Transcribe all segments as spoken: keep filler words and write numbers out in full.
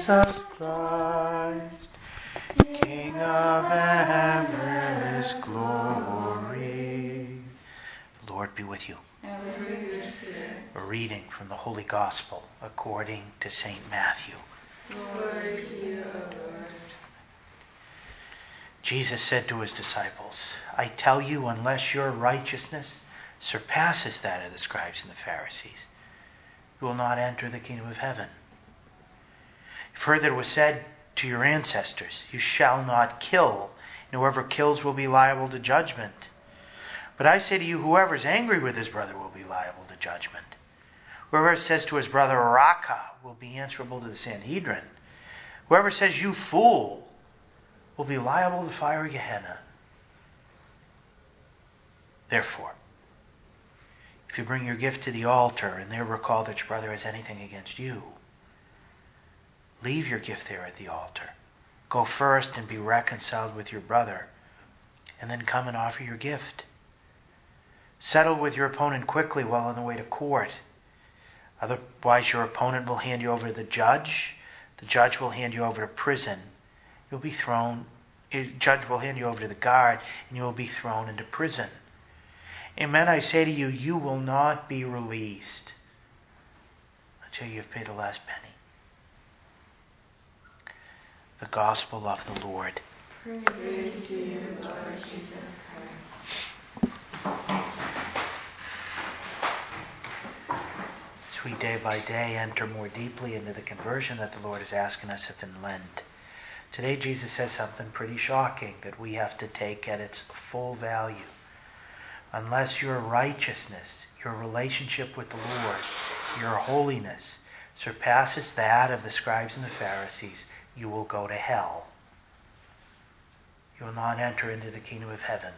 Jesus Christ, King of endless glory. The Lord be with you. And with your spirit. A reading from the Holy Gospel according to Saint Matthew. Glory to you, O Lord. Jesus said to his disciples, I tell you, unless your righteousness surpasses that of the scribes and the Pharisees, you will not enter the kingdom of heaven. Further, it was said to your ancestors, you shall not kill, and whoever kills will be liable to judgment. But I say to you, whoever is angry with his brother will be liable to judgment. Whoever says to his brother, Raka, will be answerable to the Sanhedrin. Whoever says, you fool, will be liable to fire of Gehenna. Therefore, if you bring your gift to the altar and there recall that your brother has anything against you, leave your gift there at the altar. Go first and be reconciled with your brother, and then come and offer your gift. Settle with your opponent quickly while on the way to court. Otherwise, your opponent will hand you over to the judge. The judge will hand you over to prison. You'll be thrown. The judge will hand you over to the guard, and you will be thrown into prison. Amen, I say to you, you will not be released until you have paid the last penny. The Gospel of the Lord. Praise to you, Lord Jesus Christ. As we day by day enter more deeply into the conversion that the Lord is asking us of in Lent, today Jesus says something pretty shocking that we have to take at its full value. Unless your righteousness, your relationship with the Lord, your holiness surpasses that of the scribes and the Pharisees, you will go to hell. You will not enter into the kingdom of heaven.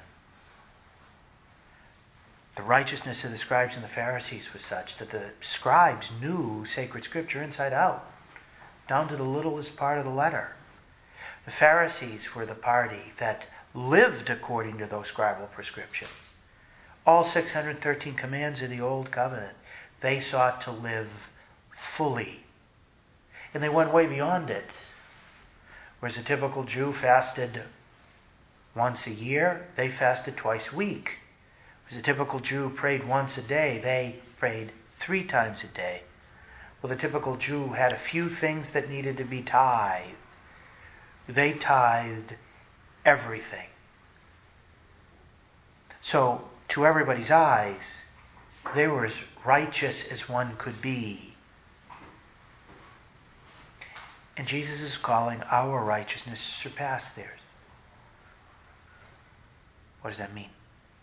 The righteousness of the scribes and the Pharisees was such that the scribes knew sacred scripture inside out, down to the littlest part of the letter. The Pharisees were the party that lived according to those scribal prescriptions. All six hundred thirteen commands of the Old Covenant, they sought to live fully. And they went way beyond it. Whereas a typical Jew fasted once a year, they fasted twice a week. Whereas a typical Jew prayed once a day, they prayed three times a day. Well, the typical Jew had a few things that needed to be tithed. They tithed everything. So, to everybody's eyes, they were as righteous as one could be. And Jesus is calling our righteousness to surpass theirs. What does that mean?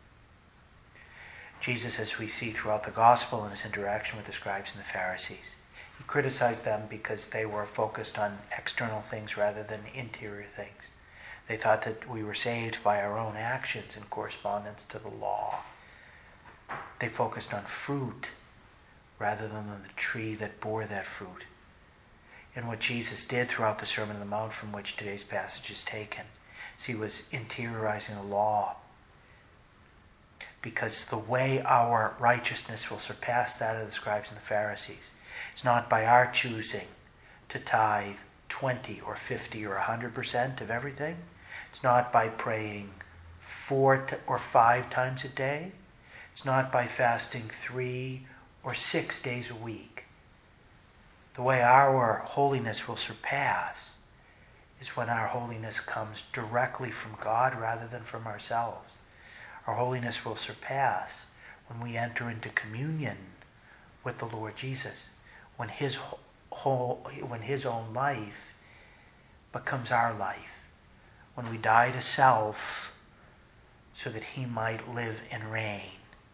Jesus, as we see throughout the gospel in his interaction with the scribes and the Pharisees, he criticized them because they were focused on external things rather than interior things. They thought that we were saved by our own actions in correspondence to the law. They focused on fruit rather than on the tree that bore that fruit. And what Jesus did throughout the Sermon on the Mount, from which today's passage is taken, is he was interiorizing the law. Because the way our righteousness will surpass that of the scribes and the Pharisees is not by our choosing to tithe twenty or fifty or one hundred percent of everything. It's not by praying four t- or five times a day. It's not by fasting three or six days a week. The way our holiness will surpass is when our holiness comes directly from God rather than from ourselves. Our holiness will surpass when we enter into communion with the Lord Jesus, when his whole, when his own life becomes our life, when we die to self so that he might live and reign.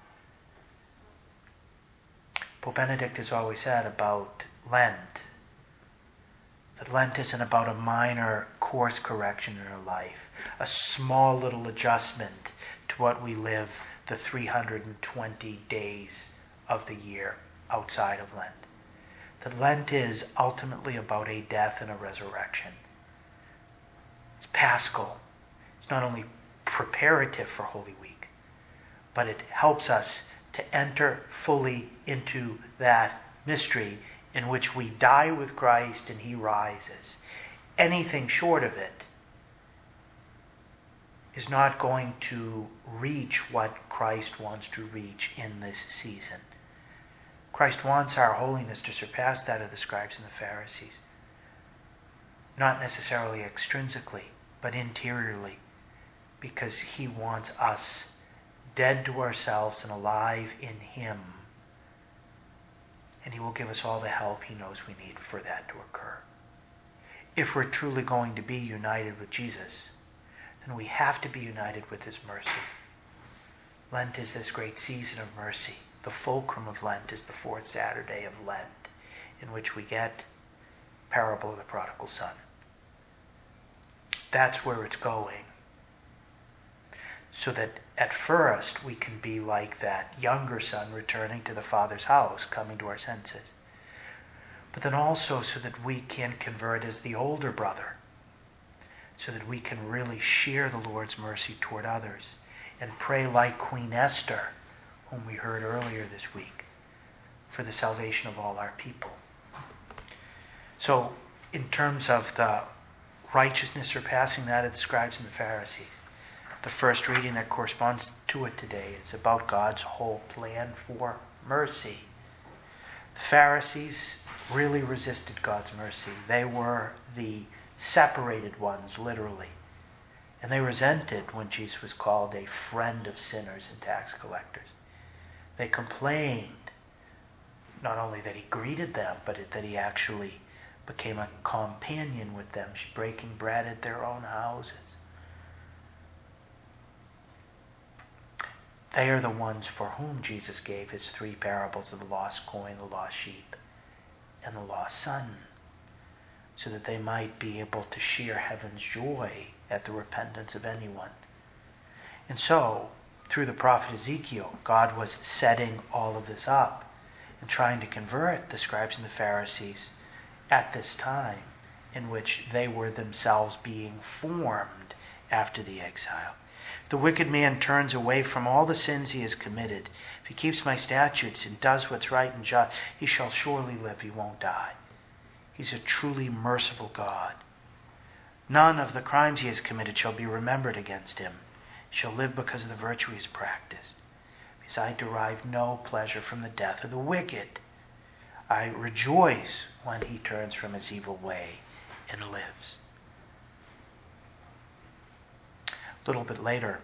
Pope Benedict has always said about Lent that Lent isn't about a minor course correction in our life, a small little adjustment to what we live the three hundred twenty days of the year outside of Lent. That Lent is ultimately about a death and a resurrection. It's Paschal. It's not only preparative for Holy Week, but it helps us to enter fully into that mystery in which we die with Christ and he rises. Anything short of it is not going to reach what Christ wants to reach in this season. Christ wants our holiness to surpass that of the scribes and the Pharisees. Not necessarily extrinsically, but interiorly, because he wants us dead to ourselves and alive in him. And he will give us all the help he knows we need for that to occur. If we're truly going to be united with Jesus, then we have to be united with his mercy. Lent is this great season of mercy. The fulcrum of Lent is the fourth Saturday of Lent, in which we get parable of the prodigal son. That's where it's going. So that at first we can be like that younger son returning to the father's house, coming to our senses. But then also so that we can convert as the older brother, so that we can really share the Lord's mercy toward others and pray like Queen Esther, whom we heard earlier this week, for the salvation of all our people. So, in terms of the righteousness surpassing that of the scribes and the Pharisees, the first reading that corresponds to it today is about God's whole plan for mercy. The Pharisees really resisted God's mercy. They were the separated ones, literally. And they resented when Jesus was called a friend of sinners and tax collectors. They complained not only that he greeted them, but that he actually became a companion with them, breaking bread at their own houses. They are the ones for whom Jesus gave his three parables of the lost coin, the lost sheep, and the lost son, so that they might be able to share heaven's joy at the repentance of anyone. And so, through the prophet Ezekiel, God was setting all of this up and trying to convert the scribes and the Pharisees at this time in which they were themselves being formed after the exile. The wicked man turns away from all the sins he has committed. If he keeps my statutes and does what's right and just, he shall surely live, he won't die. He's a truly merciful God. None of the crimes he has committed shall be remembered against him. He shall live because of the virtue he has practiced. Because I derive no pleasure from the death of the wicked. I rejoice when he turns from his evil way and lives. A little bit later,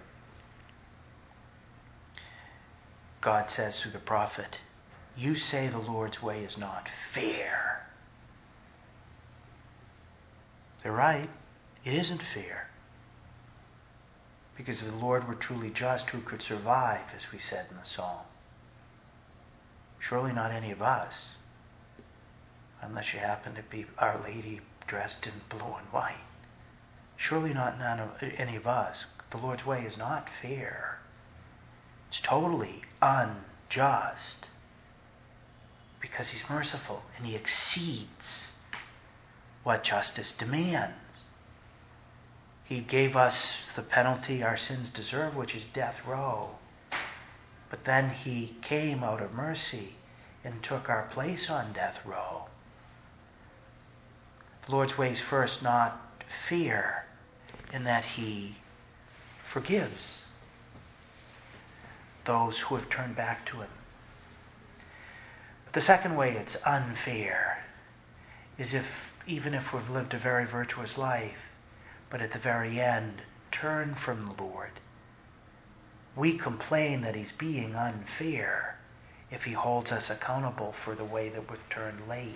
God says through the prophet, you say the Lord's way is not fair. They're right. It isn't fair. Because if the Lord were truly just, who could survive, as we said in the psalm? Surely not any of us. Unless you happen to be Our Lady dressed in blue and white. Surely not none of, any of us. The Lord's way is not fair. It's totally unjust. Because he's merciful and he exceeds what justice demands. He gave us the penalty our sins deserve, which is death row. But then he came out of mercy and took our place on death row. The Lord's way is first not fear, in that he forgives those who have turned back to him. But the second way it's unfair is if, even if we've lived a very virtuous life, but at the very end turn from the Lord, we complain that he's being unfair if he holds us accountable for the way that we've turned late.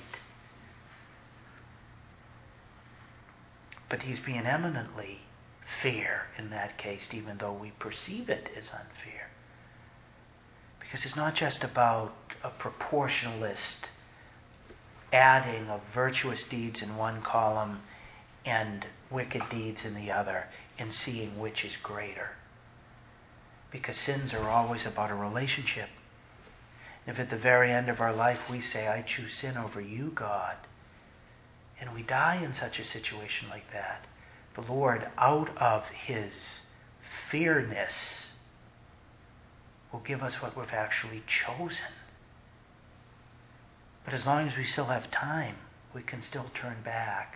But he's being eminently fair in that case, even though we perceive it as unfair. Because it's not just about a proportionalist adding of virtuous deeds in one column and wicked deeds in the other and seeing which is greater. Because sins are always about a relationship. If at the very end of our life we say, I choose sin over you, God, and we die in such a situation like that, the Lord, out of his fairness, will give us what we've actually chosen. But as long as we still have time, we can still turn back.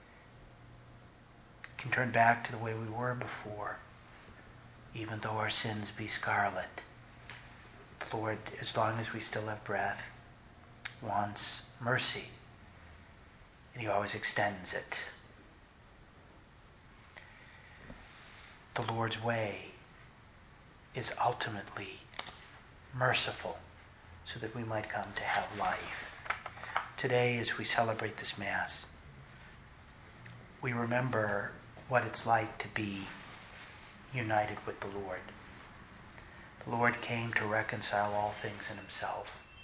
We can turn back to the way we were before, even though our sins be scarlet. The Lord, as long as we still have breath, wants mercy. And He always extends it. The Lord's way is ultimately merciful so that we might come to have life. Today, as we celebrate this Mass, we remember what it's like to be united with the Lord. The Lord came to reconcile all things in Himself.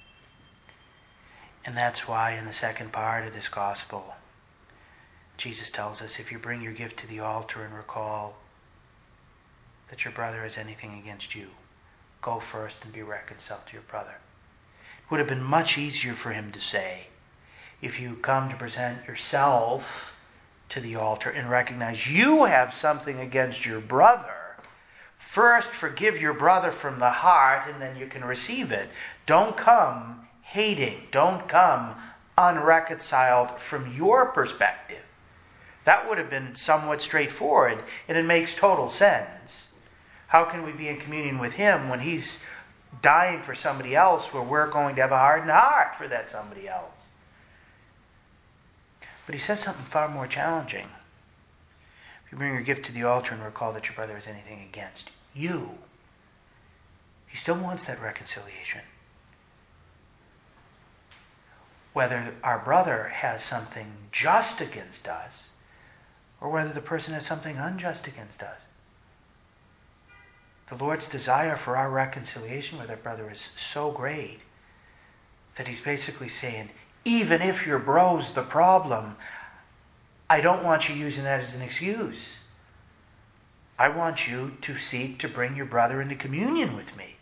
And that's why in the second part of this Gospel, Jesus tells us, if you bring your gift to the altar and recall that your brother has anything against you, go first and be reconciled to your brother. It would have been much easier for Him to say, if you come to present yourself to the altar and recognize you have something against your brother, first forgive your brother from the heart and then you can receive it. Don't come hating. Don't come unreconciled from your perspective. That would have been somewhat straightforward, and it makes total sense. How can we be in communion with Him when He's dying for somebody else where we're going to have a hardened heart for that somebody else? But He says something far more challenging. If you bring your gift to the altar and recall that your brother has anything against you, He still wants that reconciliation. Whether our brother has something just against us or whether the person has something unjust against us. The Lord's desire for our reconciliation with our brother is so great that He's basically saying, even if your bro's the problem, I don't want you using that as an excuse. I want you to seek to bring your brother into communion with me.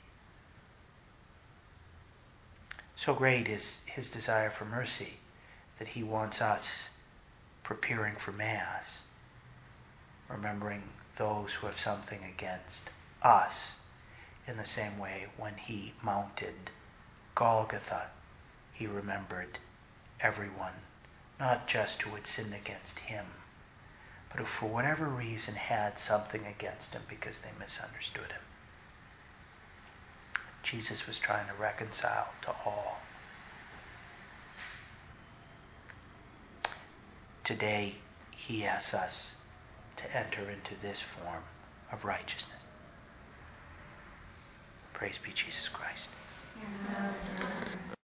So great is His desire for mercy that He wants us preparing for Mass, remembering those who have something against us in the same way when He mounted Golgotha, He remembered everyone, not just who had sinned against Him, but who for whatever reason had something against Him because they misunderstood Him. Jesus was trying to reconcile to all. Today, He asks us to enter into this form of righteousness. Praise be Jesus Christ. Amen.